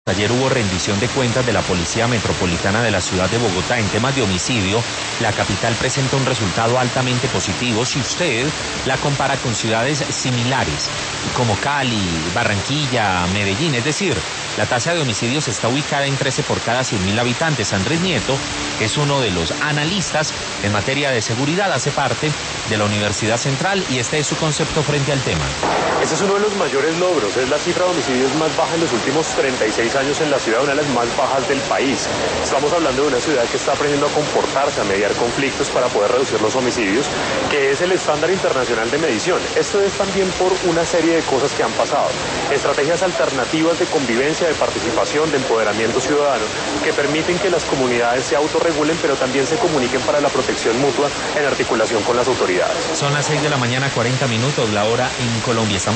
Ayer hubo rendición de cuentas de la Policía Metropolitana de la ciudad de Bogotá en temas de homicidio. La capital presenta un resultado altamente positivo si usted la compara con ciudades similares, como Cali, Barranquilla, Medellín. Es decir, la tasa de homicidios está ubicada en 13 por cada 100.000 habitantes. Andrés Nieto, que es uno de los analistas en materia de seguridad, hace parte de la Universidad Central y este es su concepto frente al tema. Este es uno de los mayores logros, es la cifra de homicidios más baja en los últimos 36 años en la ciudad, una de las más bajas del país. Estamos hablando de una ciudad que está aprendiendo a comportarse, a mediar conflictos para poder reducir los homicidios, que es el estándar internacional de medición. Esto es también por una serie de cosas que han pasado. Estrategias alternativas de convivencia, de participación, de empoderamiento ciudadano, que permiten que las comunidades se autorregulen, pero también se comuniquen para la protección mutua en articulación con las autoridades. Son las 6 de la mañana, 40 minutos, la hora en Colombia.